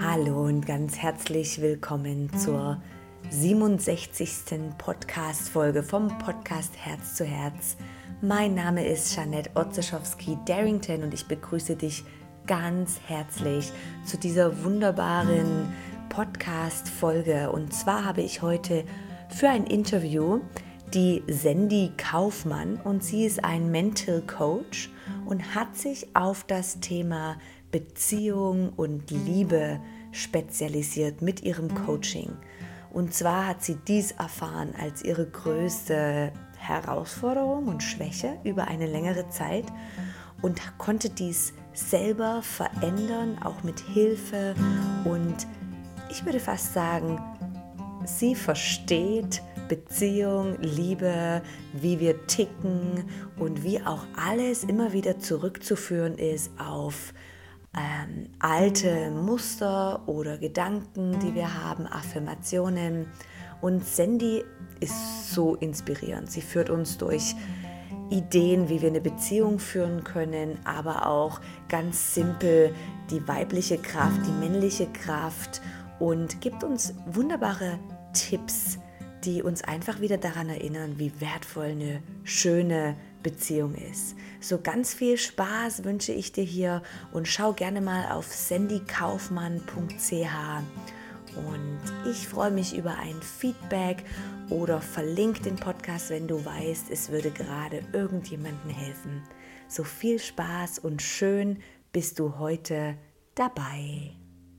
Hallo und ganz herzlich willkommen zur 67. Podcast-Folge vom Podcast Herz zu Herz. Mein Name ist Jeanette Otzeschowski-Darrington und ich begrüße dich ganz herzlich zu dieser wunderbaren Podcast-Folge. Und zwar habe ich heute für ein Interview die Sandy Kaufmann und sie ist ein Mental Coach und hat sich auf das Thema Beziehung und Liebe spezialisiert mit ihrem Coaching. Und zwar hat sie dies erfahren als ihre größte Herausforderung und Schwäche über eine längere Zeit und konnte dies selber verändern, auch mit Hilfe. Und ich würde fast sagen, sie versteht Beziehung, Liebe, wie wir ticken und wie auch alles immer wieder zurückzuführen ist auf alte Muster oder Gedanken, die wir haben, Affirmationen. Und Sandy ist so inspirierend. Sie führt uns durch Ideen, wie wir eine Beziehung führen können, aber auch ganz simpel die weibliche Kraft, die männliche Kraft und gibt uns wunderbare Tipps, die uns einfach wieder daran erinnern, wie wertvoll eine schöne Beziehung ist. So ganz viel Spaß wünsche ich dir hier und schau gerne mal auf sandykaufmann.ch und ich freue mich über ein Feedback oder verlink den Podcast, wenn du weißt, es würde gerade irgendjemandem helfen. So viel Spaß und schön bist du heute dabei.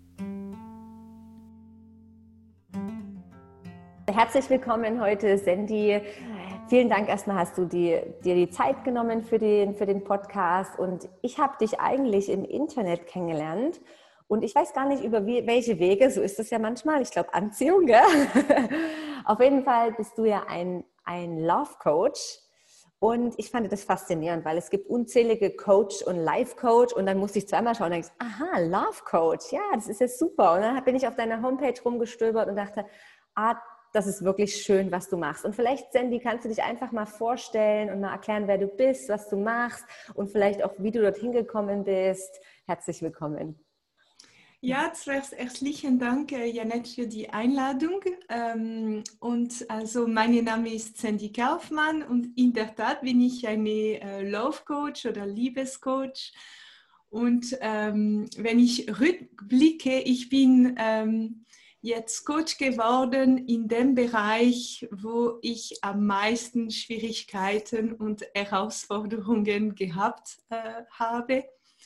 Herzlich willkommen heute, Sandy. Vielen Dank erstmal, hast du dir die Zeit genommen für den Podcast. Und ich habe dich eigentlich im Internet kennengelernt. Und ich weiß gar nicht, über welche Wege, so ist das ja manchmal. Ich glaube, Anziehung, gell? Auf jeden Fall bist du ja ein Love Coach. Und ich fand das faszinierend, weil es gibt unzählige Coach und Life Coach. Und dann musste ich zweimal schauen und denkst, aha, Love Coach, ja, das ist ja super. Und dann bin ich auf deiner Homepage rumgestöbert und dachte, das ist wirklich schön, was du machst. Und vielleicht, Sandy, kannst du dich einfach mal vorstellen und mal erklären, wer du bist, was du machst und vielleicht auch, wie du dorthin gekommen bist. Herzlich willkommen. Ja, zuerst herzlichen Dank, Jeanette, für die Einladung. Und also mein Name ist Sandy Kaufmann und in der Tat bin ich eine Love Coach oder Liebescoach. Und wenn ich rückblicke, ich bin jetzt Coach geworden in dem Bereich, wo ich am meisten Schwierigkeiten und Herausforderungen gehabt habe.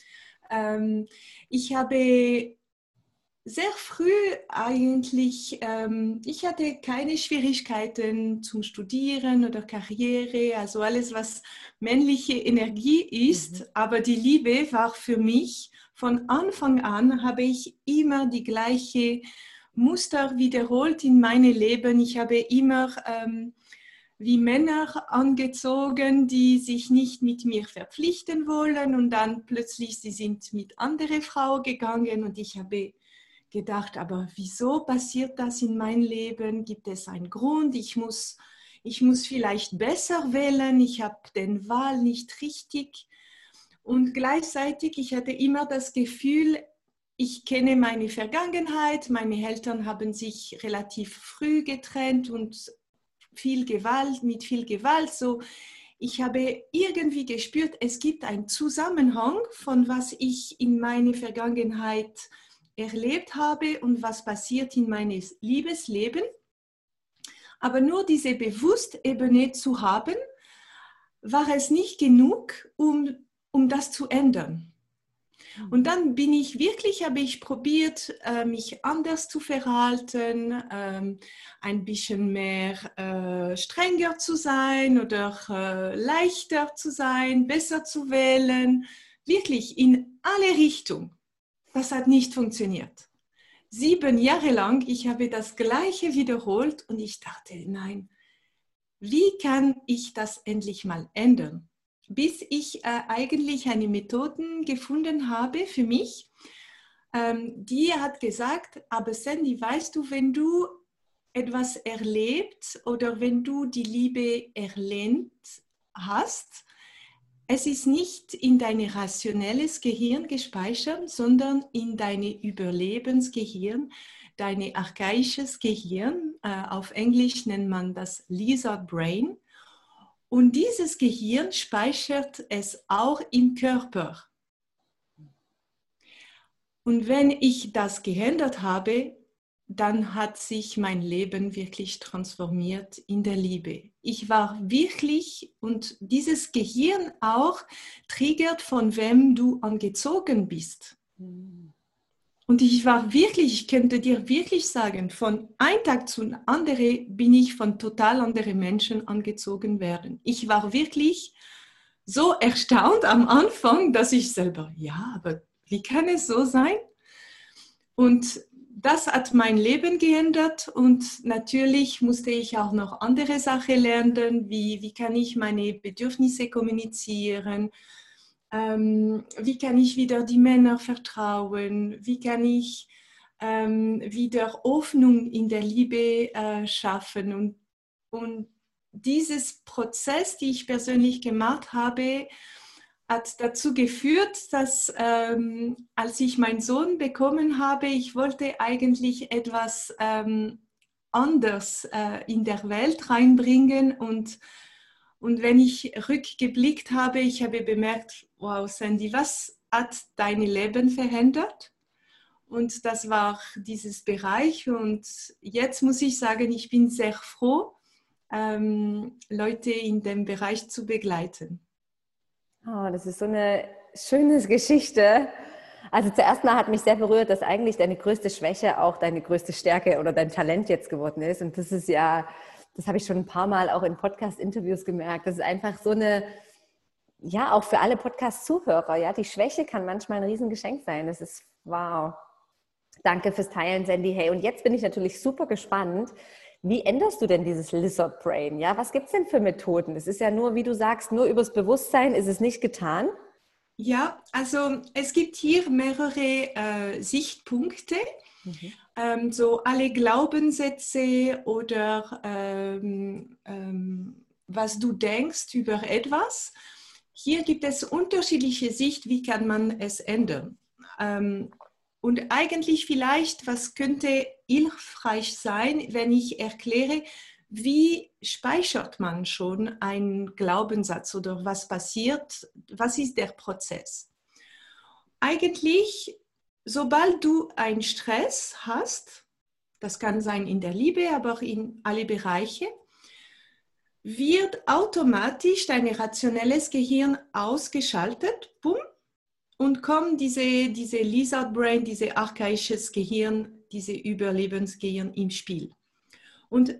Ich habe sehr früh eigentlich, ich hatte keine Schwierigkeiten zum Studieren oder Karriere, also alles, was männliche Energie ist, aber die Liebe war für mich, von Anfang an habe ich immer die gleiche Muster wiederholt in meinem Leben. Ich habe immer wie Männer angezogen, die sich nicht mit mir verpflichten wollen und dann plötzlich sie sind mit anderen Frauen gegangen und ich habe gedacht, aber wieso passiert das in meinem Leben? Gibt es einen Grund? Ich muss vielleicht besser wählen, ich habe den Wahl nicht richtig. Und gleichzeitig, ich hatte immer das Gefühl, ich kenne meine Vergangenheit, meine Eltern haben sich relativ früh getrennt und mit viel Gewalt. So, ich habe irgendwie gespürt, es gibt einen Zusammenhang von was ich in meiner Vergangenheit erlebt habe und was passiert in meinem Liebesleben. Aber nur diese Bewusstebene zu haben, war es nicht genug, um das zu ändern. Und dann habe ich probiert, mich anders zu verhalten, ein bisschen mehr strenger zu sein oder leichter zu sein, besser zu wählen, wirklich in alle Richtungen. Das hat nicht funktioniert. 7 Jahre lang, ich habe das Gleiche wiederholt und ich dachte, nein, wie kann ich das endlich mal ändern? Bis ich eigentlich eine Methode gefunden habe für mich, die hat gesagt, aber Sandy, weißt du, wenn du etwas erlebt oder wenn du die Liebe erlernt hast, es ist nicht in dein rationelles Gehirn gespeichert, sondern in dein Überlebensgehirn, dein archaisches Gehirn. Auf Englisch nennt man das Lizard Brain. Und dieses Gehirn speichert es auch im Körper. Und wenn ich das geändert habe, dann hat sich mein Leben wirklich transformiert in der Liebe. Ich war wirklich, und dieses Gehirn auch triggert, von wem du angezogen bist. Und ich war wirklich, ich könnte dir wirklich sagen, von einem Tag zum anderen bin ich von total anderen Menschen angezogen werden. Ich war wirklich so erstaunt am Anfang, dass ich selber, ja, aber wie kann es so sein? Und das hat mein Leben geändert und natürlich musste ich auch noch andere Sachen lernen, wie kann ich meine Bedürfnisse kommunizieren, wie kann ich wieder die Männer vertrauen, wie kann ich wieder Hoffnung in der Liebe schaffen. Und dieses Prozess, den ich persönlich gemacht habe, hat dazu geführt, dass als ich meinen Sohn bekommen habe, ich wollte eigentlich etwas anders in der Welt reinbringen und wenn ich rückgeblickt habe, ich habe bemerkt, wow, Sandy, was hat dein Leben verändert? Und das war dieses Bereich und jetzt muss ich sagen, ich bin sehr froh, Leute in dem Bereich zu begleiten. Oh, das ist so eine schöne Geschichte. Also zuerst mal hat mich sehr berührt, dass eigentlich deine größte Schwäche auch deine größte Stärke oder dein Talent jetzt geworden ist. Und das ist ja, das habe ich schon ein paar Mal auch in Podcast-Interviews gemerkt. Das ist einfach so eine, ja, auch für alle Podcast-Zuhörer, ja, die Schwäche kann manchmal ein Riesengeschenk sein. Das ist wow. Danke fürs Teilen, Sandy. Hey, und jetzt bin ich natürlich super gespannt. Wie änderst du denn dieses Lizard Brain? Ja, was gibt es denn für Methoden? Es ist ja nur, wie du sagst, nur übers Bewusstsein ist es nicht getan. Ja, also es gibt hier mehrere Sichtpunkte. So alle Glaubenssätze oder was du denkst über etwas. Hier gibt es unterschiedliche Sicht, wie kann man es ändern. Und eigentlich vielleicht, was könnte hilfreich sein, wenn ich erkläre, wie speichert man schon einen Glaubenssatz oder was passiert, was ist der Prozess? Eigentlich, sobald du einen Stress hast, das kann sein in der Liebe, aber auch in alle Bereiche, wird automatisch dein rationelles Gehirn ausgeschaltet, bumm, und kommt diese Lizard Brain, dieses archaisches Gehirn, diese Überlebensgehirn im Spiel. Und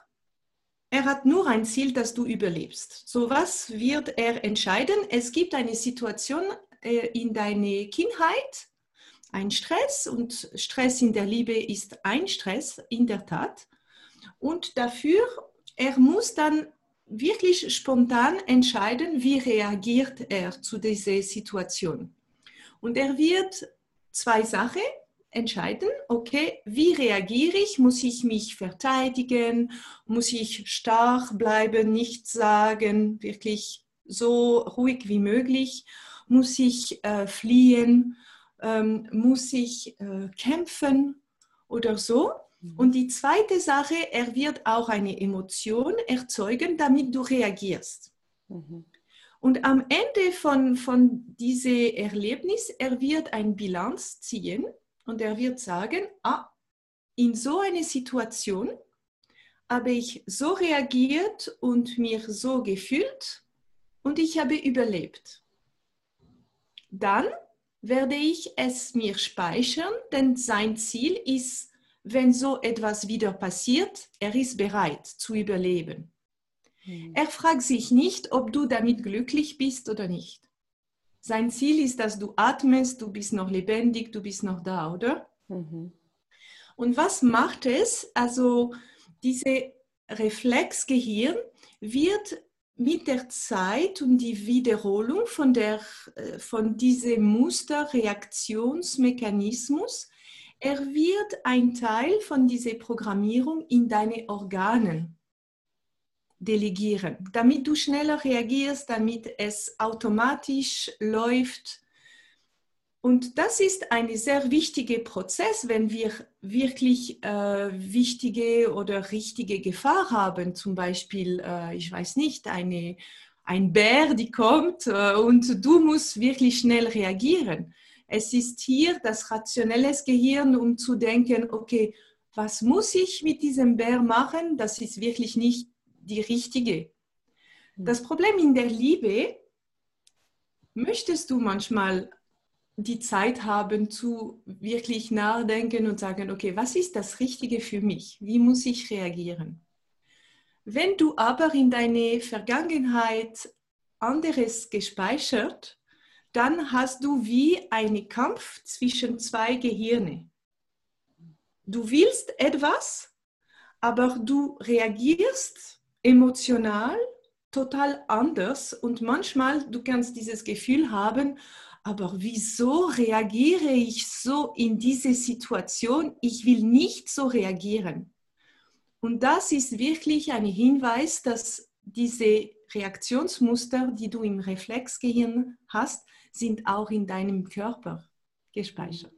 er hat nur ein Ziel, dass du überlebst. So was wird er entscheiden? Es gibt eine Situation in deiner Kindheit, ein Stress und Stress in der Liebe ist ein Stress, in der Tat. Und dafür, er muss dann wirklich spontan entscheiden, wie reagiert er zu dieser Situation. Und er wird zwei Sachen entscheiden. Okay, wie reagiere ich? Muss ich mich verteidigen? Muss ich stark bleiben, nichts sagen, wirklich so ruhig wie möglich? Muss ich fliehen? Muss ich kämpfen oder so? Und die zweite Sache, er wird auch eine Emotion erzeugen, damit du reagierst. Und am Ende von diesem Erlebnis, er wird eine Bilanz ziehen und er wird sagen, in so einer Situation habe ich so reagiert und mir so gefühlt und ich habe überlebt. Dann werde ich es mir speichern, denn sein Ziel ist, wenn so etwas wieder passiert, er ist bereit zu überleben. Er fragt sich nicht, ob du damit glücklich bist oder nicht. Sein Ziel ist, dass du atmest, du bist noch lebendig, du bist noch da, oder? Und was macht es? Also diese Reflexgehirn wird mit der Zeit und die Wiederholung von diesem Musterreaktionsmechanismus, er wird ein Teil von dieser Programmierung in deine Organe. delegieren, damit du schneller reagierst, damit es automatisch läuft. Und das ist ein sehr wichtiger Prozess, wenn wir wirklich wichtige oder richtige Gefahr haben. Zum Beispiel, ich weiß nicht, ein Bär, die kommt und du musst wirklich schnell reagieren. Es ist hier das rationelle Gehirn, um zu denken, okay, was muss ich mit diesem Bär machen? Das ist wirklich nicht die richtige. Das Problem in der Liebe, möchtest du manchmal die Zeit haben, zu wirklich nachdenken und sagen, okay, was ist das Richtige für mich? Wie muss ich reagieren? Wenn du aber in deine Vergangenheit anderes gespeichert, dann hast du wie einen Kampf zwischen zwei Gehirne. Du willst etwas, aber du reagierst emotional total anders und manchmal du kannst dieses Gefühl haben, aber wieso reagiere ich so in diese Situation? Ich will nicht so reagieren. Und das ist wirklich ein Hinweis, dass diese Reaktionsmuster, die du im Reflexgehirn hast, sind auch in deinem Körper gespeichert.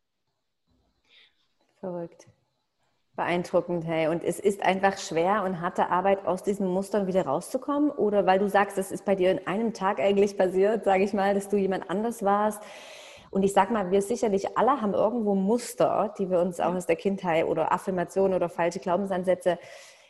Verrückt. Beeindruckend, hey. Und es ist einfach schwer und harte Arbeit, aus diesen Mustern wieder rauszukommen? Oder weil du sagst, das ist bei dir in einem Tag eigentlich passiert, sage ich mal, dass du jemand anders warst. Und ich sag mal, wir sicherlich alle haben irgendwo Muster, die wir uns auch aus der Kindheit oder Affirmationen oder falsche Glaubensansätze,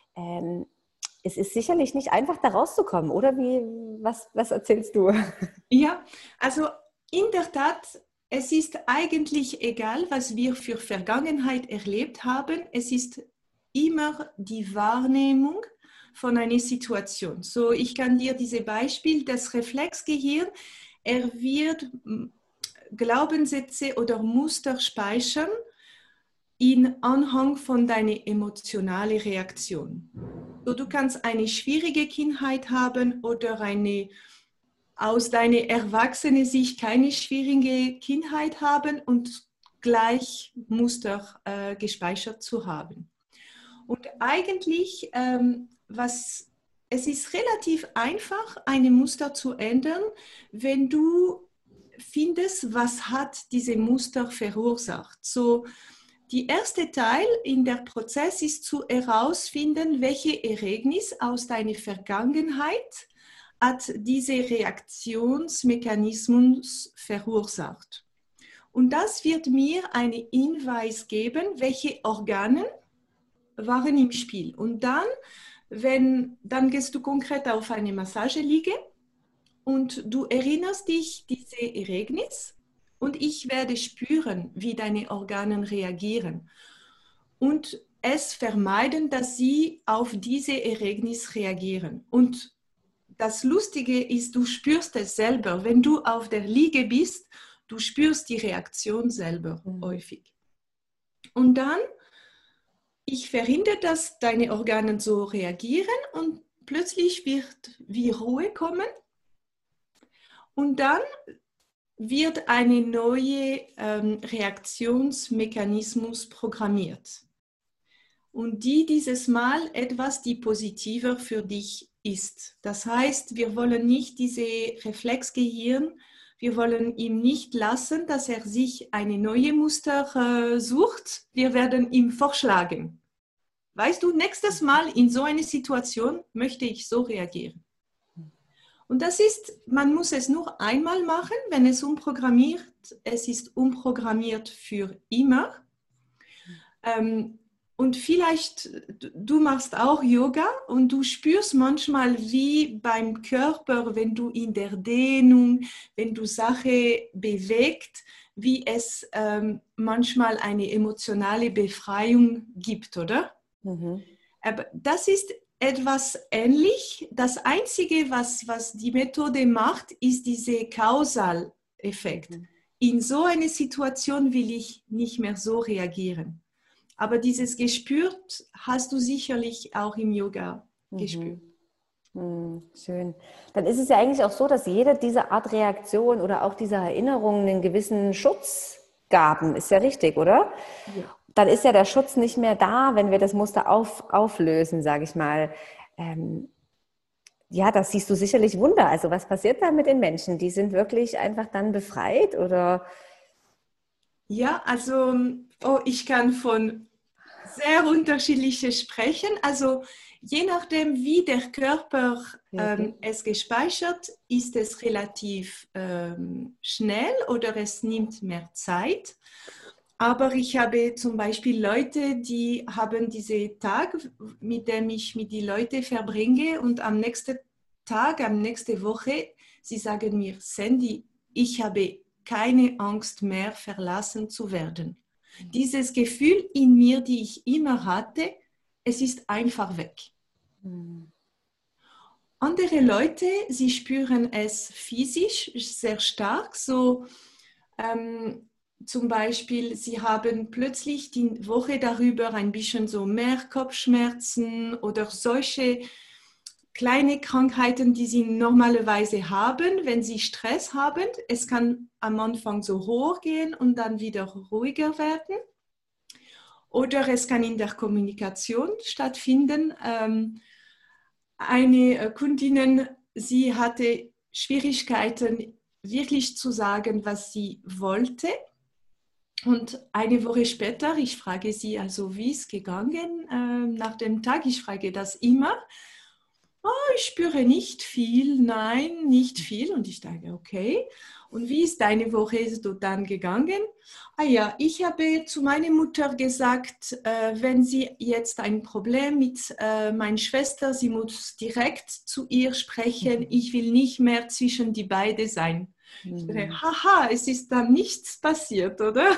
es ist sicherlich nicht einfach, da rauszukommen, oder? Was erzählst du? Ja, also in der Tat, es ist eigentlich egal, was wir für Vergangenheit erlebt haben. Es ist immer die Wahrnehmung von einer Situation. So, ich kann dir dieses Beispiel, das Reflexgehirn, er wird Glaubenssätze oder Muster speichern in Anhang von deiner emotionalen Reaktion. So, du kannst eine schwierige Kindheit haben oder aus deiner erwachsenen Sicht keine schwierige Kindheit haben und gleich Muster gespeichert zu haben. Und eigentlich, es ist relativ einfach, ein Muster zu ändern, wenn du findest, was hat diese Muster verursacht. So, der erste Teil in der Prozess ist zu herausfinden, welche Ereignis aus deiner Vergangenheit hat diese Reaktionsmechanismus verursacht. Und das wird mir einen Hinweis geben, welche Organe waren im Spiel. Und dann gehst du konkret auf eine Massageliege und du erinnerst dich diese Ereignis und ich werde spüren, wie deine Organe reagieren und es vermeiden, dass sie auf diese Ereignis reagieren. Und das Lustige ist, du spürst es selber. Wenn du auf der Liege bist, du spürst die Reaktion selber häufig. Und dann, ich verhindere, dass deine Organe so reagieren und plötzlich wird wie Ruhe kommen. Und dann wird eine neue Reaktionsmechanismus programmiert. Und dieses Mal etwas, die positiver für dich ist. Das heißt, wir wollen nicht diese Reflexgehirn, wir wollen ihm nicht lassen, dass er sich eine neue Muster sucht. Wir werden ihm vorschlagen. Weißt du, nächstes Mal in so einer Situation möchte ich so reagieren. Und das ist, man muss es nur einmal machen, wenn es es ist umprogrammiert für immer. Und vielleicht, du machst auch Yoga und du spürst manchmal wie beim Körper, wenn du in der Dehnung, wenn du Sachen bewegt, wie es manchmal eine emotionale Befreiung gibt, oder? Mhm. Aber das ist etwas ähnlich. Das Einzige, was die Methode macht, ist dieser Kausaleffekt. Mhm. In so einer Situation will ich nicht mehr so reagieren. Aber dieses gespürt hast du sicherlich auch im Yoga gespürt. Schön. Dann ist es ja eigentlich auch so, dass jede dieser Art Reaktion oder auch dieser Erinnerung einen gewissen Schutz gaben. Ist ja richtig, oder? Ja. Dann ist ja der Schutz nicht mehr da, wenn wir das Muster auflösen, sage ich mal. ja, das siehst du sicherlich Wunder. Also was passiert da mit den Menschen? Die sind wirklich einfach dann befreit oder? Ja, also ich kann von sehr unterschiedlichen sprechen. Also je nachdem, wie der Körper es gespeichert, ist es relativ schnell oder es nimmt mehr Zeit. Aber ich habe zum Beispiel Leute, die haben diese Tag, mit dem ich mit die Leute verbringe und am nächsten Tag, am nächsten Woche, sie sagen mir, Sandy, ich habe keine Angst mehr, verlassen zu werden. Dieses Gefühl in mir, die ich immer hatte, es ist einfach weg. Andere Leute, sie spüren es physisch sehr stark, so zum Beispiel, sie haben plötzlich die Woche darüber ein bisschen so mehr Kopfschmerzen oder solche kleine Krankheiten, die sie normalerweise haben, wenn sie Stress haben. Es kann am Anfang so hoch gehen und dann wieder ruhiger werden. Oder es kann in der Kommunikation stattfinden. Eine Kundin, sie hatte Schwierigkeiten, wirklich zu sagen, was sie wollte. Und eine Woche später, ich frage sie also, wie ist es gegangen nach dem Tag? Ich frage das immer. Oh, ich spüre nicht viel, nein, nicht viel. Und ich sage, okay. Und wie ist deine Woche dann gegangen? Ah ja, ich habe zu meiner Mutter gesagt, wenn sie jetzt ein Problem mit meiner Schwester, sie muss direkt zu ihr sprechen. Ich will nicht mehr zwischen die beiden sein. Ich sage, haha, es ist dann nichts passiert, oder?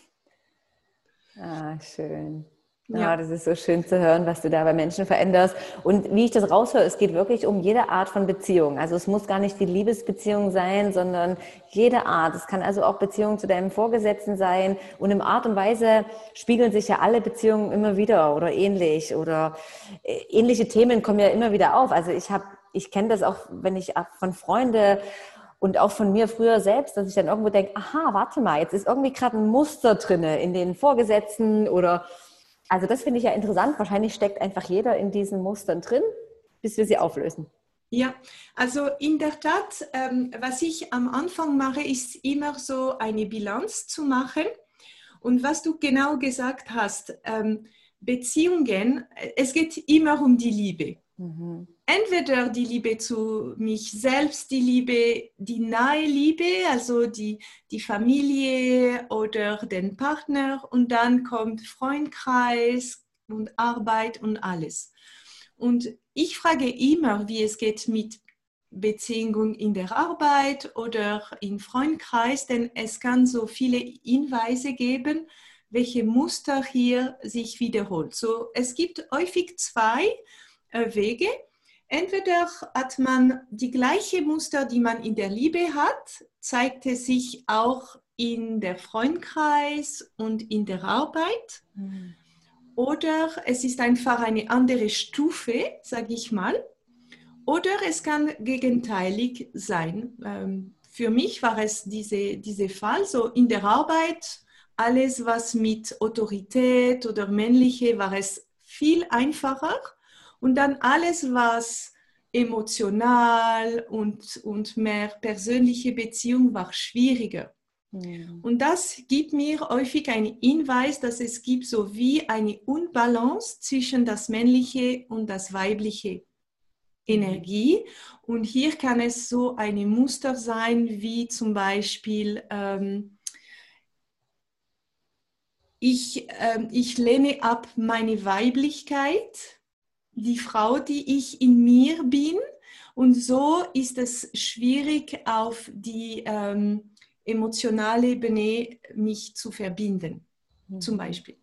Ah, schön. Ja. Ja, das ist so schön zu hören, was du da bei Menschen veränderst. Und wie ich das raushöre, es geht wirklich um jede Art von Beziehung. Also es muss gar nicht die Liebesbeziehung sein, sondern jede Art. Es kann also auch Beziehung zu deinem Vorgesetzten sein. Und in Art und Weise spiegeln sich ja alle Beziehungen immer wieder oder ähnlich. Oder ähnliche Themen kommen ja immer wieder auf. Also ich kenne das auch, wenn ich von Freunden und auch von mir früher selbst, dass ich dann irgendwo denke, aha, warte mal, jetzt ist irgendwie gerade ein Muster drinne in den Vorgesetzten oder, also das finde ich ja interessant. Wahrscheinlich steckt einfach jeder in diesen Mustern drin, bis wir sie auflösen. Ja, also in der Tat, was ich am Anfang mache, ist immer so eine Bilanz zu machen. Und was du genau gesagt hast, Beziehungen, es geht immer um die Liebe. Mhm. Entweder die Liebe zu mich selbst, die Liebe, die nahe Liebe, also die Familie oder den Partner und dann kommt Freundkreis und Arbeit und alles. Und ich frage immer, wie es geht mit Beziehungen in der Arbeit oder im Freundkreis, denn es kann so viele Hinweise geben, welche Muster hier sich wiederholt. So, es gibt häufig zwei Wege. Entweder hat man die gleiche Muster, die man in der Liebe hat, zeigt es sich auch in der Freundkreis und in der Arbeit. Mhm. Oder es ist einfach eine andere Stufe, sage ich mal. Oder es kann gegenteilig sein. Für mich war es dieser Fall, so in der Arbeit, alles was mit Autorität oder Männliche, war es viel einfacher. Und dann alles, was emotional und mehr persönliche Beziehung war schwieriger. Mhm. Und das gibt mir häufig einen Hinweis, dass es gibt so wie eine Unbalance zwischen das männliche und das weibliche Energie. Und hier kann es so ein Muster sein, wie zum Beispiel ich lehne ab meine Weiblichkeit, die Frau, die ich in mir bin. Und so ist es schwierig, auf die emotionale Ebene mich zu verbinden, zum Beispiel.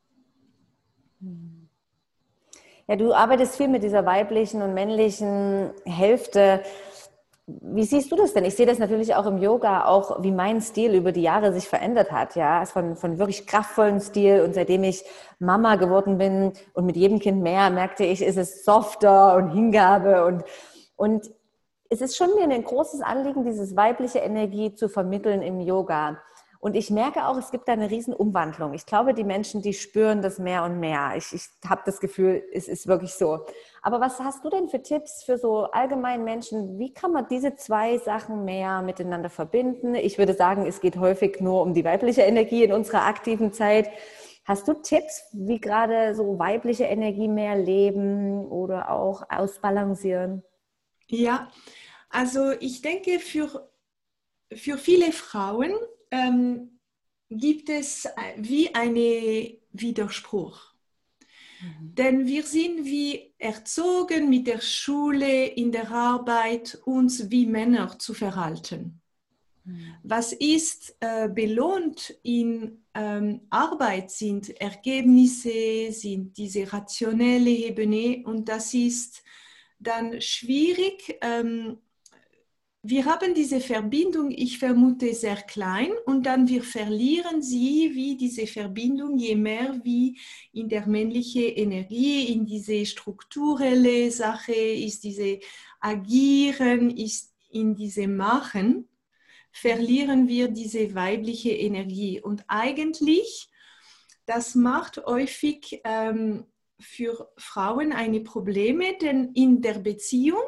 Ja, du arbeitest viel mit dieser weiblichen und männlichen Hälfte. Wie siehst du das denn? Ich sehe das natürlich auch im Yoga, auch wie mein Stil über die Jahre sich verändert hat. Ja, von wirklich kraftvollen Stil und seitdem ich Mama geworden bin und mit jedem Kind mehr, merkte ich, ist es softer und Hingabe und es ist schon mir ein großes Anliegen, diese weibliche Energie zu vermitteln im Yoga. Und ich merke auch, es gibt da eine riesen Umwandlung. Ich glaube, die Menschen, die spüren das mehr und mehr. Ich habe das Gefühl, es ist wirklich so. Aber was hast du denn für Tipps für so allgemein Menschen? Wie kann man diese zwei Sachen mehr miteinander verbinden? Ich würde sagen, es geht häufig nur um die weibliche Energie in unserer aktiven Zeit. Hast du Tipps, wie gerade so weibliche Energie mehr leben oder auch ausbalancieren? Ja, also ich denke, für viele Frauen gibt es wie einen Widerspruch. Denn wir sind wie erzogen mit der Schule, in der Arbeit, uns wie Männer zu verhalten. Was ist belohnt in Arbeit sind Ergebnisse, sind diese rationelle Ebene und das ist dann schwierig. Wir haben diese Verbindung, ich vermute, sehr klein und dann wir verlieren sie wie diese Verbindung, je mehr wie in der männlichen Energie, in diese strukturelle Sache, ist diese Agieren, ist in diese Machen, verlieren wir diese weibliche Energie. Und eigentlich, das macht häufig für Frauen eine Probleme, denn in der Beziehung,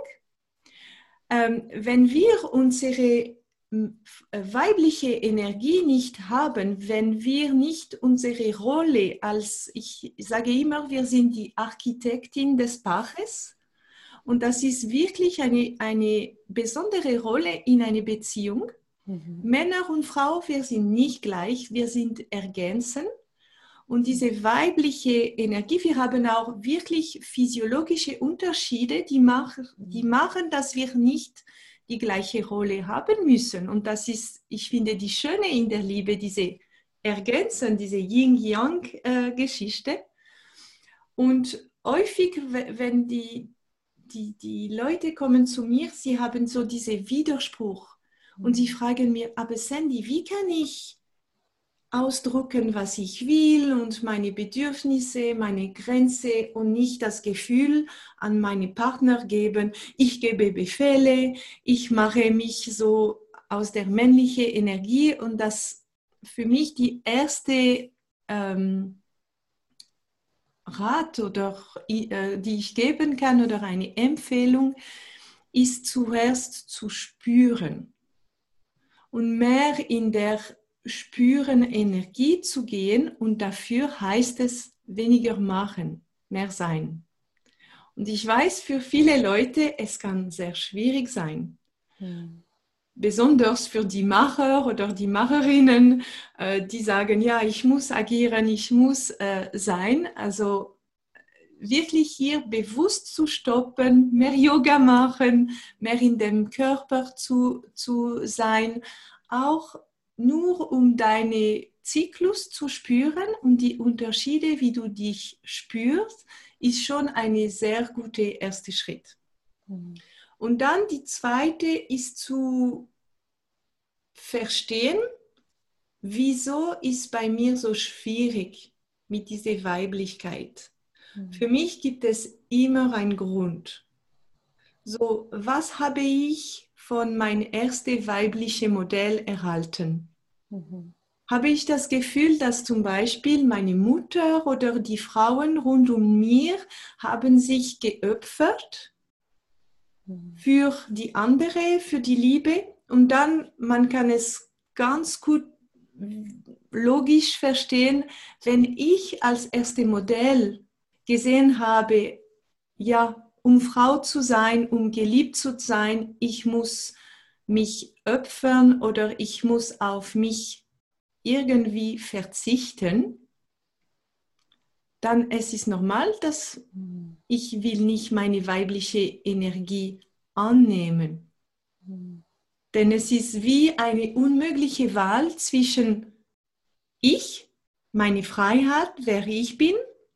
wenn wir unsere weibliche Energie nicht haben, wenn wir nicht unsere Rolle als, ich sage immer, wir sind die Architektin des Paares und das ist wirklich eine besondere Rolle in einer Beziehung. Männer und Frauen, wir sind nicht gleich, wir sind ergänzend. Und diese weibliche Energie, wir haben auch wirklich physiologische Unterschiede, die machen, dass wir nicht die gleiche Rolle haben müssen. Und das ist, ich finde, die Schöne in der Liebe, diese Ergänzung, diese Yin-Yang-Geschichte. Und häufig, wenn die Leute kommen zu mir, sie haben so diesen Widerspruch. Und sie fragen mir, aber Sandy, wie kann ich ausdrücken, was ich will und meine Bedürfnisse, meine Grenze und nicht das Gefühl an meinen Partner geben, ich gebe Befehle, ich mache mich so aus der männlichen Energie und das für mich die erste Rat oder die ich geben kann oder eine Empfehlung ist zuerst zu spüren und mehr in der spüren Energie zu gehen und dafür heißt es weniger machen, mehr sein. Und ich weiß, für viele Leute, es kann sehr schwierig sein. Besonders für die Macher oder die Macherinnen, die sagen, ja, ich muss agieren, ich muss sein. Also wirklich hier bewusst zu stoppen, mehr Yoga machen, mehr in dem Körper zu sein, auch nur um deinen Zyklus zu spüren und die Unterschiede, wie du dich spürst, ist schon ein sehr guter erster Schritt. Und dann die zweite ist zu verstehen, wieso ist bei mir so schwierig mit dieser Weiblichkeit. Für mich gibt es immer einen Grund. So, was habe ich von meinem ersten weiblichen Modell erhalten? Habe ich das Gefühl, dass zum Beispiel meine Mutter oder die Frauen rund um mir haben sich geopfert für die andere, für die Liebe? Und dann, man kann es ganz gut logisch verstehen, wenn ich als erstes Modell gesehen habe, ja, um Frau zu sein, um geliebt zu sein, ich muss mich opfern oder ich muss auf mich irgendwie verzichten, dann es ist normal, dass ich will nicht meine weibliche Energie annehmen. Denn es ist wie eine unmögliche Wahl zwischen ich, meine Freiheit, wer ich bin,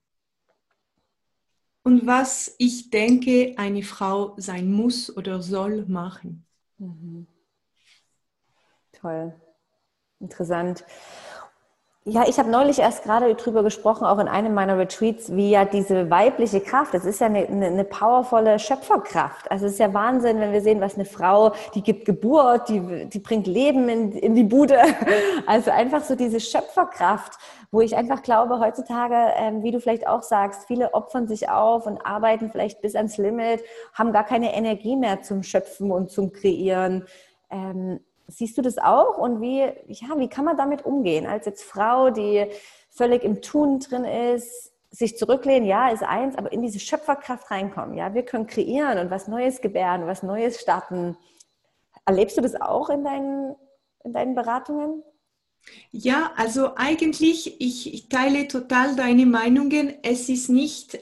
und was ich denke, eine Frau sein muss oder soll machen. Toll, interessant. Ja, ich habe neulich erst gerade drüber gesprochen, auch in einem meiner Retreats, wie ja diese weibliche Kraft, das ist ja eine powervolle Schöpferkraft. Also es ist ja Wahnsinn, wenn wir sehen, was eine Frau, die gibt Geburt, die bringt Leben in die Bude. Also einfach so diese Schöpferkraft, wo ich einfach glaube, heutzutage, wie du vielleicht auch sagst, viele opfern sich auf und arbeiten vielleicht bis ans Limit, haben gar keine Energie mehr zum Schöpfen und zum Kreieren. Siehst du das auch? Und wie kann man damit umgehen? Als jetzt Frau, die völlig im Tun drin ist, sich zurücklehnen, ja, ist eins, aber in diese Schöpferkraft reinkommen. Ja, wir können kreieren und was Neues gebären, was Neues starten. Erlebst du das auch in deinen Beratungen? Ja, also eigentlich, ich teile total deine Meinungen. Es ist nicht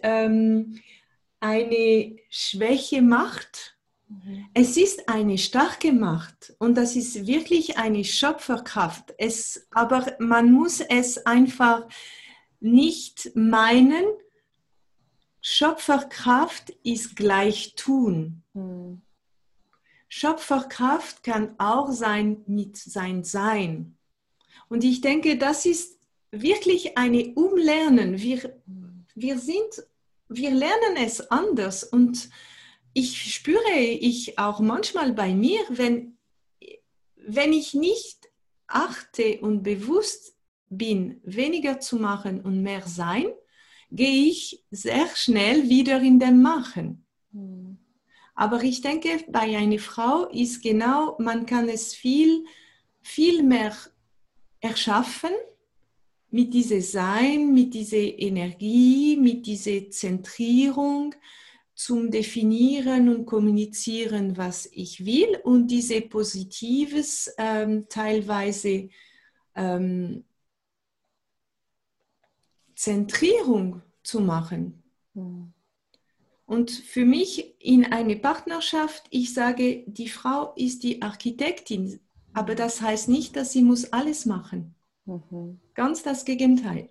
eine schwache Macht, es ist eine starke Macht und das ist wirklich eine Schöpferkraft. Aber man muss es einfach nicht meinen, Schöpferkraft ist gleich tun. Hm. Schöpferkraft kann auch sein mit sein Sein. Und ich denke, das ist wirklich eine Umlernen. Wir lernen es anders und ich spüre ich auch manchmal bei mir, wenn ich nicht achte und bewusst bin, weniger zu machen und mehr sein, gehe ich sehr schnell wieder in den Machen. Hm. Aber ich denke, bei einer Frau ist genau, man kann es viel, viel mehr erschaffen mit diesem Sein, mit dieser Energie, mit dieser Zentrierung zum Definieren und Kommunizieren, was ich will und diese positives teilweise Zentrierung zu machen. Hm. Und für mich in einer Partnerschaft, ich sage, die Frau ist die Architektin, aber das heißt nicht, dass sie muss alles machen. Mhm. Ganz das Gegenteil.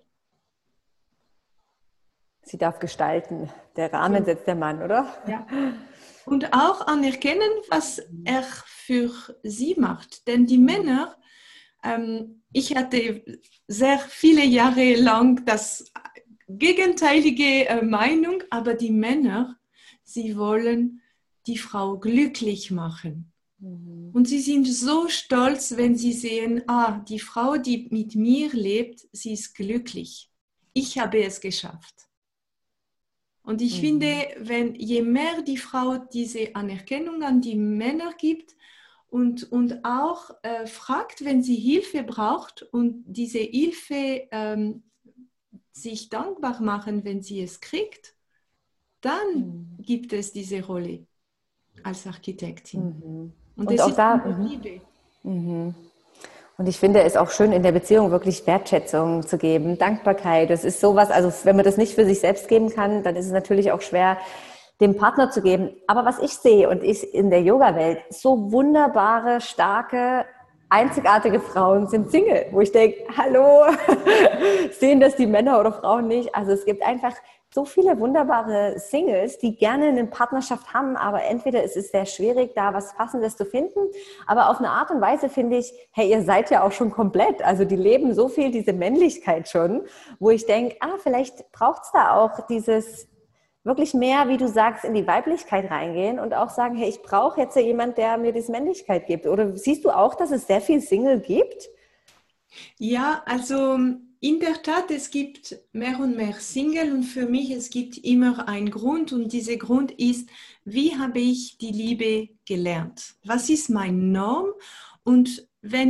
Sie darf gestalten. Der Rahmen setzt der Mann, oder? Ja. Und auch anerkennen, was er für sie macht. Denn die Männer, ich hatte sehr viele Jahre lang das gegenteilige Meinung, aber die Männer, sie wollen die Frau glücklich machen. Mhm. Und sie sind so stolz, wenn sie sehen, die Frau, die mit mir lebt, sie ist glücklich. Ich habe es geschafft. Und ich finde, je mehr die Frau diese Anerkennung an die Männer gibt und auch fragt, wenn sie Hilfe braucht und diese Hilfe sich dankbar machen, wenn sie es kriegt, dann gibt es diese Rolle als Architektin. Und Und es auch ist da, eine Liebe. und ich finde es auch schön, in der Beziehung wirklich Wertschätzung zu geben, Dankbarkeit. Das ist sowas, also wenn man das nicht für sich selbst geben kann, dann ist es natürlich auch schwer, dem Partner zu geben. Aber was ich sehe und ich in der Yoga-Welt, so wunderbare, starke, einzigartige Frauen sind Single, wo ich denke, hallo, sehen das die Männer oder Frauen nicht? Also es gibt einfach so viele wunderbare Singles, die gerne eine Partnerschaft haben, aber entweder es ist sehr schwierig, da was Passendes zu finden, aber auf eine Art und Weise finde ich, hey, ihr seid ja auch schon komplett, also die leben so viel diese Männlichkeit schon, wo ich denke, vielleicht braucht es da auch dieses wirklich mehr, wie du sagst, in die Weiblichkeit reingehen und auch sagen, hey, ich brauche jetzt jemand, der mir diese Männlichkeit gibt. Oder siehst du auch, dass es sehr viel Single gibt? Ja, also in der Tat, es gibt mehr und mehr Single und für mich, es gibt immer einen Grund und dieser Grund ist, wie habe ich die Liebe gelernt? Was ist meine Norm und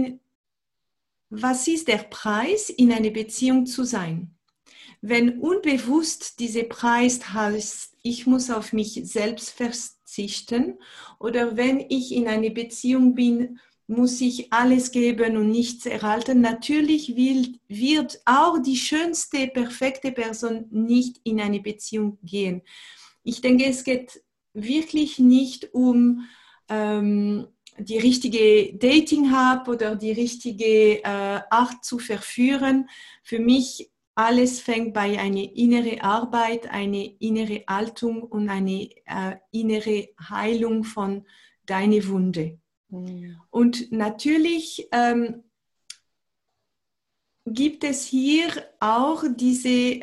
was ist der Preis, in einer Beziehung zu sein? Wenn unbewusst dieser Preis heißt, ich muss auf mich selbst verzichten oder wenn ich in einer Beziehung bin, muss ich alles geben und nichts erhalten. Natürlich wird auch die schönste, perfekte Person nicht in eine Beziehung gehen. Ich denke, es geht wirklich nicht um die richtige Dating-App oder die richtige Art zu verführen. Für mich alles fängt bei einer inneren Arbeit, eine innere Haltung und eine innere Heilung von deiner Wunde. Und natürlich gibt es hier auch diese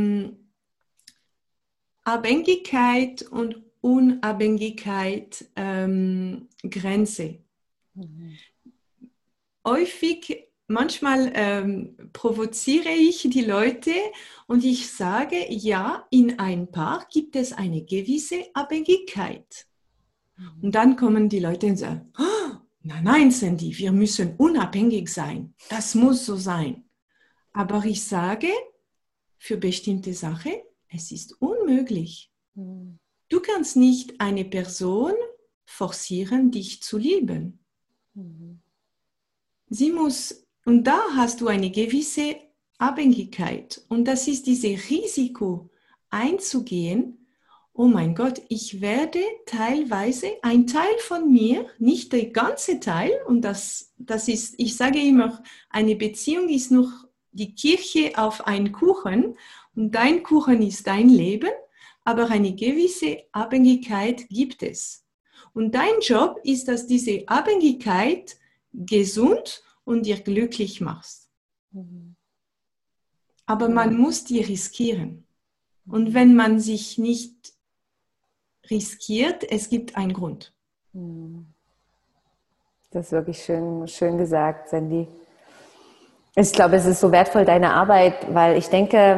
Abhängigkeit und Unabhängigkeit Grenze. Mhm. Häufig, manchmal provoziere ich die Leute und ich sage, ja, in ein Paar gibt es eine gewisse Abhängigkeit. Und dann kommen die Leute und sagen, oh, nein, Sandy, wir müssen unabhängig sein. Das muss so sein. Aber ich sage, für bestimmte Sachen, es ist unmöglich. Mhm. Du kannst nicht eine Person forcieren, dich zu lieben. Mhm. Sie muss, und da hast du eine gewisse Abhängigkeit. Und das ist dieses Risiko einzugehen. Oh mein Gott, ich werde teilweise, ein Teil von mir, nicht der ganze Teil, und das ist, ich sage immer, eine Beziehung ist noch die Kirsche auf einen Kuchen und dein Kuchen ist dein Leben, aber eine gewisse Abhängigkeit gibt es. Und dein Job ist, dass diese Abhängigkeit gesund und dir glücklich machst. Mhm. Aber Ja. man muss die riskieren. Und wenn man sich nicht riskiert, es gibt einen Grund. Mhm. Das ist wirklich schön, schön gesagt, Sandy. Ich glaube, es ist so wertvoll, deine Arbeit, weil ich denke,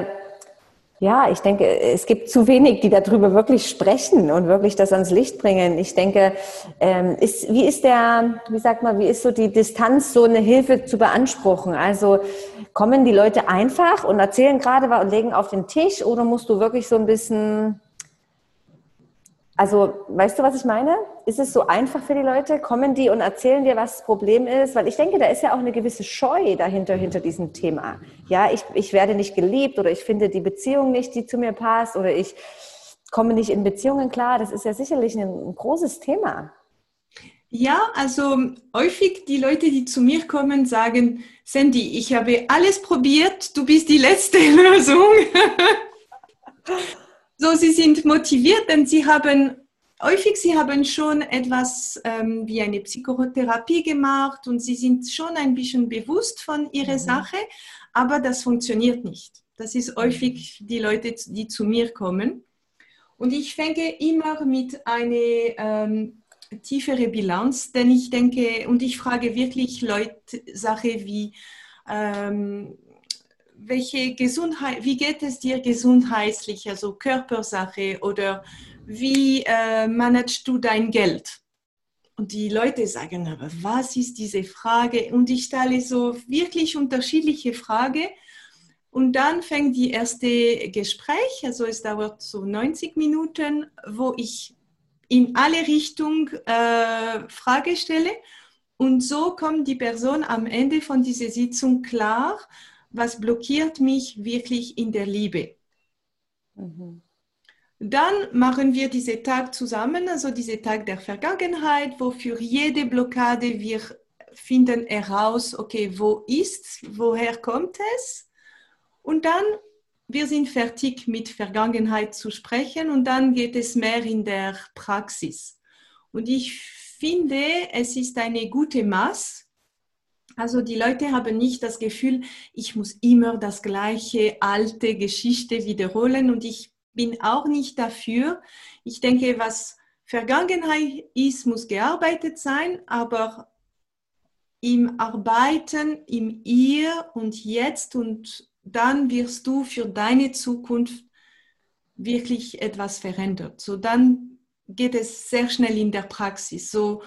es gibt zu wenig, die darüber wirklich sprechen und wirklich das ans Licht bringen. Ich denke, wie ist so die Distanz, so eine Hilfe zu beanspruchen? Also kommen die Leute einfach und erzählen gerade was und legen auf den Tisch oder musst du wirklich so ein bisschen, also weißt du, was ich meine? Ist es so einfach für die Leute? Kommen die und erzählen dir, was das Problem ist? Weil ich denke, da ist ja auch eine gewisse Scheu dahinter, hinter diesem Thema. Ja, ich werde nicht geliebt oder ich finde die Beziehung nicht, die zu mir passt oder ich komme nicht in Beziehungen klar. Das ist ja sicherlich ein großes Thema. Ja, also häufig die Leute, die zu mir kommen, sagen, Sandy, ich habe alles probiert, du bist die letzte Lösung. So, sie sind motiviert, denn sie haben schon etwas wie eine Psychotherapie gemacht und sie sind schon ein bisschen bewusst von ihrer Sache, aber das funktioniert nicht. Das ist häufig die Leute, die zu mir kommen. Und ich fange immer mit einer tiefere Bilanz, denn ich denke, und ich frage wirklich Leute Sachen wie, welche Gesundheit, wie geht es dir gesundheitlich, also Körpersache oder wie managst du dein Geld? Und die Leute sagen, aber was ist diese Frage? Und ich stelle so wirklich unterschiedliche Fragen. Und dann fängt die erste Gespräch, also es dauert so 90 Minuten, wo ich in alle Richtungen Frage stelle. Und so kommt die Person am Ende von dieser Sitzung klar, was blockiert mich wirklich in der Liebe. Mhm. Dann machen wir diesen Tag zusammen, also diesen Tag der Vergangenheit, wo für jede Blockade wir finden heraus, okay, wo ist, woher kommt es? Und dann, wir sind fertig mit Vergangenheit zu sprechen und dann geht es mehr in der Praxis. Und ich finde, es ist eine gute Maß. Also die Leute haben nicht das Gefühl, ich muss immer das gleiche alte Geschichte wiederholen und ich bin auch nicht dafür. Ich denke, was Vergangenheit ist, muss gearbeitet sein, aber im Arbeiten, im Hier und Jetzt und dann wirst du für deine Zukunft wirklich etwas verändert. So dann geht es sehr schnell in der Praxis. So,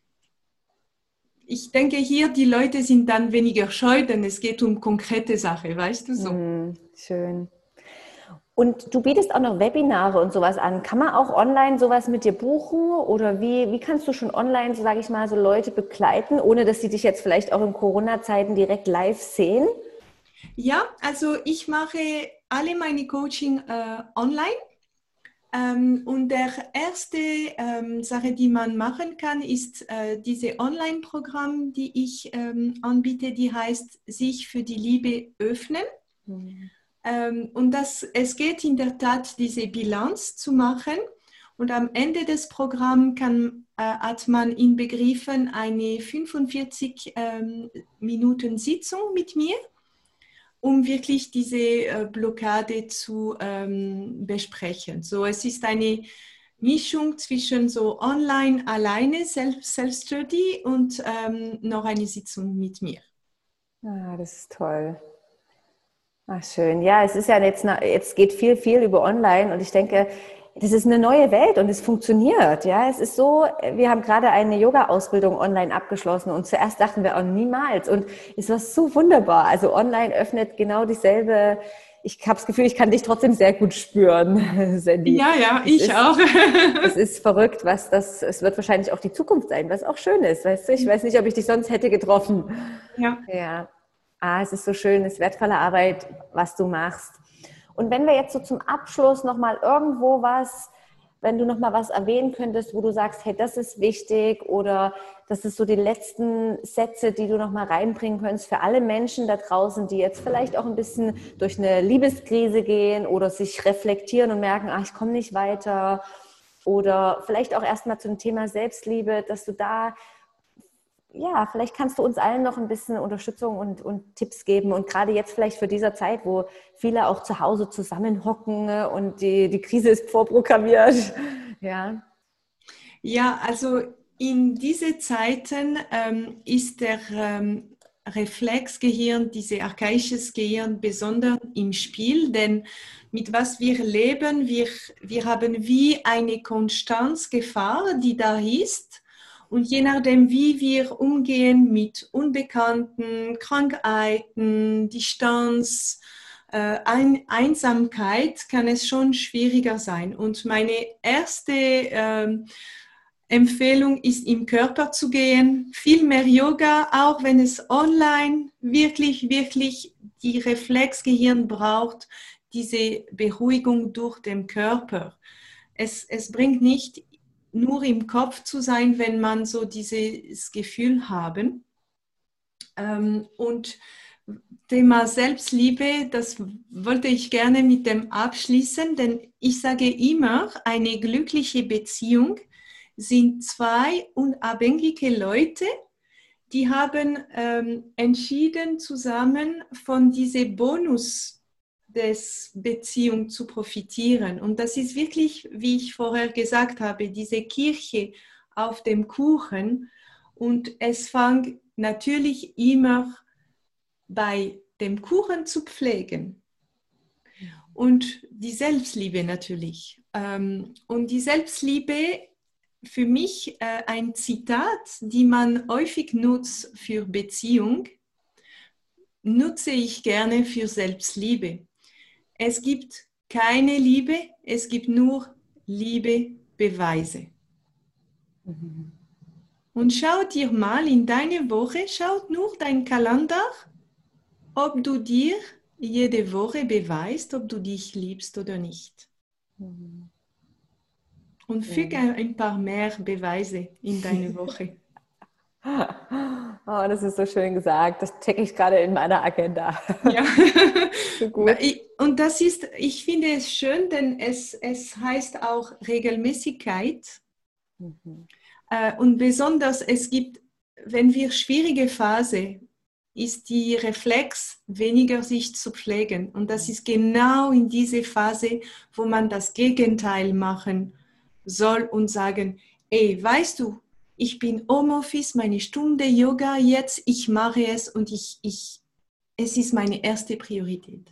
ich denke hier, die Leute sind dann weniger scheu, denn es geht um konkrete Sachen, weißt du so. Schön. Und du bietest auch noch Webinare und sowas an. Kann man auch online sowas mit dir buchen? Oder wie kannst du schon online, so sage ich mal, so Leute begleiten, ohne dass sie dich jetzt vielleicht auch in Corona-Zeiten direkt live sehen? Ja, also ich mache alle meine Coaching online. Und der erste Sache, die man machen kann, ist diese Online-Programm, die ich anbiete, die heißt sich für die Liebe öffnen. Mhm. Und es geht in der Tat, diese Bilanz zu machen. Und am Ende des Programms hat man inbegriffen eine 45 Minuten Sitzung mit mir. um wirklich diese Blockade zu besprechen. So, es ist eine Mischung zwischen so online, alleine, Self-Study und noch eine Sitzung mit mir. Ah, das ist toll. Ach, schön. Ja, es ist ja jetzt geht viel über online und ich denke, das ist eine neue Welt und es funktioniert. Ja, es ist so, wir haben gerade eine Yoga-Ausbildung online abgeschlossen und zuerst dachten wir auch niemals und es war so wunderbar. Also online öffnet genau dieselbe. Ich habe das Gefühl, ich kann dich trotzdem sehr gut spüren, Sandy. Ja, ich auch. Es ist verrückt, es wird wahrscheinlich auch die Zukunft sein, was auch schön ist. Weißt du, ich weiß nicht, ob ich dich sonst hätte getroffen. Ja. Ja. Es ist so schön, es ist wertvolle Arbeit, was du machst. Und wenn wir jetzt so zum Abschluss nochmal wenn du nochmal was erwähnen könntest, wo du sagst, hey, das ist wichtig oder das ist so die letzten Sätze, die du nochmal reinbringen könntest für alle Menschen da draußen, die jetzt vielleicht auch ein bisschen durch eine Liebeskrise gehen oder sich reflektieren und merken, ich komme nicht weiter oder vielleicht auch erstmal zum Thema Selbstliebe, dass du da vielleicht kannst du uns allen noch ein bisschen Unterstützung und Tipps geben und gerade jetzt vielleicht für diese Zeit, wo viele auch zu Hause zusammenhocken und die Krise ist vorprogrammiert. Ja, also in diese Zeiten ist der Reflexgehirn, dieses archaisches Gehirn besonders im Spiel, denn mit was wir leben, wir haben wie eine Konstanzgefahr, die da ist. Und je nachdem, wie wir umgehen mit Unbekannten, Krankheiten, Distanz, Einsamkeit, kann es schon schwieriger sein. Und meine erste Empfehlung ist, im Körper zu gehen, viel mehr Yoga, auch wenn es online wirklich die Reflexgehirn braucht, diese Beruhigung durch den Körper. Es bringt nicht nur im Kopf zu sein, wenn man so dieses Gefühl haben. Und Thema Selbstliebe, das wollte ich gerne mit dem abschließen, denn ich sage immer, eine glückliche Beziehung sind zwei unabhängige Leute, die haben entschieden, zusammen von diesem Bonus des Beziehung zu profitieren. Und das ist wirklich, wie ich vorher gesagt habe, diese Kirsche auf dem Kuchen. Und es fängt natürlich immer bei dem Kuchen zu pflegen. Und die Selbstliebe natürlich. Und die Selbstliebe, für mich ein Zitat, die man häufig nutzt für Beziehung, nutze ich gerne für Selbstliebe. Es gibt keine Liebe, es gibt nur Liebebeweise. Und schau dir mal in deine Woche, schau nur deinen Kalender, ob du dir jede Woche beweist, ob du dich liebst oder nicht. Und füge ein paar mehr Beweise in deine Woche. Oh, das ist so schön gesagt. Das checke ich gerade in meiner Agenda. Ja. So gut. Und das ist, ich finde es schön, denn es heißt auch Regelmäßigkeit. Und besonders es gibt, wenn wir schwierige Phase, ist die Reflex weniger sich zu pflegen. Und das ist genau in diese Phase, wo man das Gegenteil machen soll und sagen, ey, weißt du, ich bin Homeoffice, meine Stunde Yoga jetzt, ich mache es und es ist meine erste Priorität.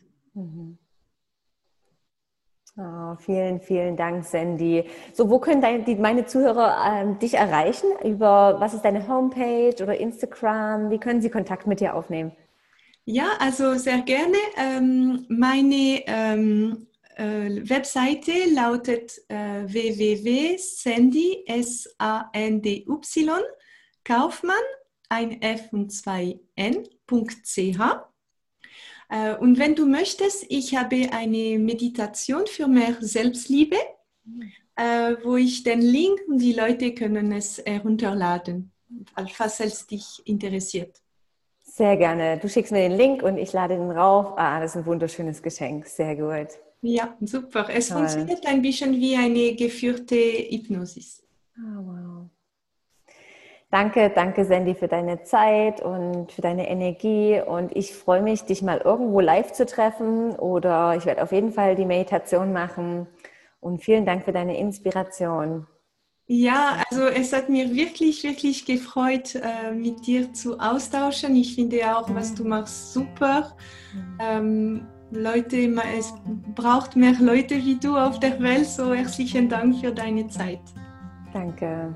Oh, vielen Dank, Sandy. So, wo können meine Zuhörer dich erreichen? Was ist deine Homepage oder Instagram? Wie können sie Kontakt mit dir aufnehmen? Ja, also sehr gerne. Meine Webseite lautet www.sandy, S-A-N-D-Y, Kaufmann, ein F und zwei N.ch. Und wenn du möchtest, ich habe eine Meditation für mehr Selbstliebe, wo ich den Link und die Leute können es herunterladen, falls es dich interessiert. Sehr gerne. Du schickst mir den Link und ich lade den rauf. Das ist ein wunderschönes Geschenk. Sehr gut. Ja, super. Es funktioniert ein bisschen wie eine geführte Hypnosis. Oh, wow. Danke Sandy für deine Zeit und für deine Energie und ich freue mich, dich mal irgendwo live zu treffen oder ich werde auf jeden Fall die Meditation machen und vielen Dank für deine Inspiration. Ja, also es hat mir wirklich, wirklich gefreut, mit dir zu austauschen. Ich finde auch, was du machst, super. Es braucht mehr Leute wie du auf der Welt. So herzlichen Dank für deine Zeit. Danke.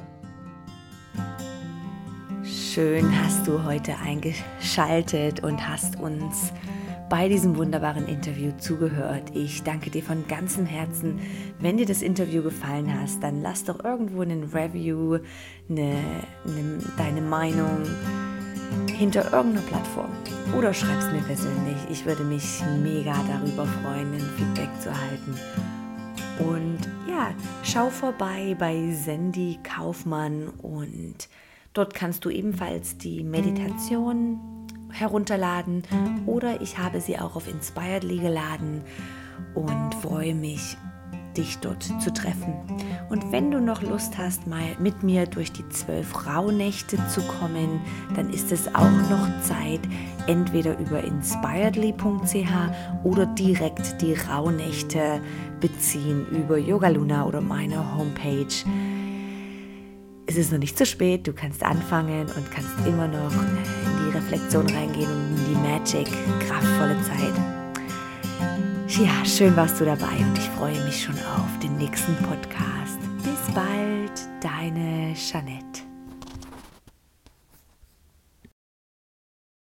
Schön hast du heute eingeschaltet und hast uns bei diesem wunderbaren Interview zugehört. Ich danke dir von ganzem Herzen. Wenn dir das Interview gefallen hat, dann lass doch irgendwo einen Review, deine Meinung hinter irgendeiner Plattform oder schreib es mir persönlich. Ich würde mich mega darüber freuen, ein Feedback zu erhalten. Und ja, schau vorbei bei Sandy Kaufmann und dort kannst du ebenfalls die Meditation herunterladen oder ich habe sie auch auf Inspiredly geladen und freue mich, dich dort zu treffen. Und wenn du noch Lust hast, mal mit mir durch die 12 Rauhnächte zu kommen, dann ist es auch noch Zeit, entweder über inspiredly.ch oder direkt die Rauhnächte beziehen über Yoga Luna oder meine Homepage. Es ist noch nicht zu spät, du kannst anfangen und kannst immer noch in die Reflexion reingehen und in die Magic, kraftvolle Zeit. Ja, schön warst du dabei und ich freue mich schon auf den nächsten Podcast. Bis bald, deine Jeanette.